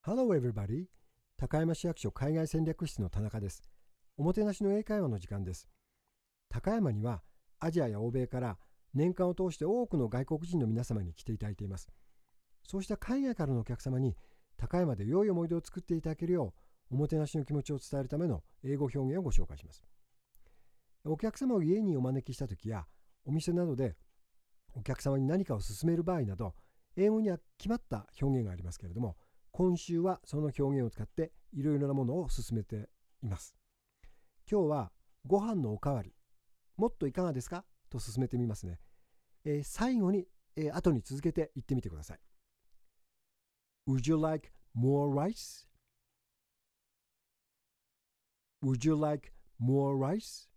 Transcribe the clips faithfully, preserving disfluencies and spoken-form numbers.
Hello everybody! 高山市役所海外戦略室の田中です。おもてなしの英会話の時間です。高山にはアジアや欧米から年間を通して多くの外国人の皆様に来ていただいています。そうした海外からのお客様に高山で良い思い出を作っていただけるよう、おもてなしの気持ちを伝えるための英語表現をご紹介します。お客様を家にお招きしたときや、お店などでお客様に何かを勧める場合など、英語には決まった表現がありますけれども、今週はその表現を使っていろいろなものを勧めています。今日はご飯のおかわり、もっといかがですかと勧めてみますね。えー、最後に、えー、後に続けて言ってみてください。Would you like more rice? Would you like more rice?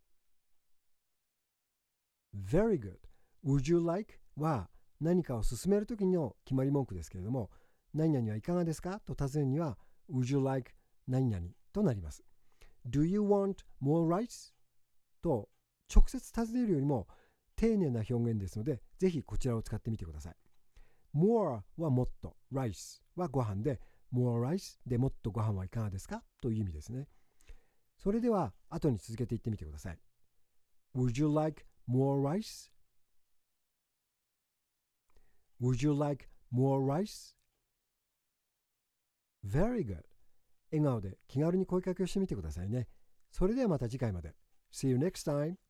Very good. Would you like は何かを勧めるときの決まり文句ですけれども、何々はいかがですかと尋ねるには Would you like 何々となります。Do you want more rice? と直接尋ねるよりも丁寧な表現ですので、ぜひこちらを使ってみてください。More はもっと、rice はご飯で、more rice でもっとご飯はいかがですかという意味ですね。それでは後に続けて言ってみてください。Would you like more rice? Would you like more rice? Very good. 笑顔で気軽に声かけをしてみてくださいね。それではまた次回まで。See you next time.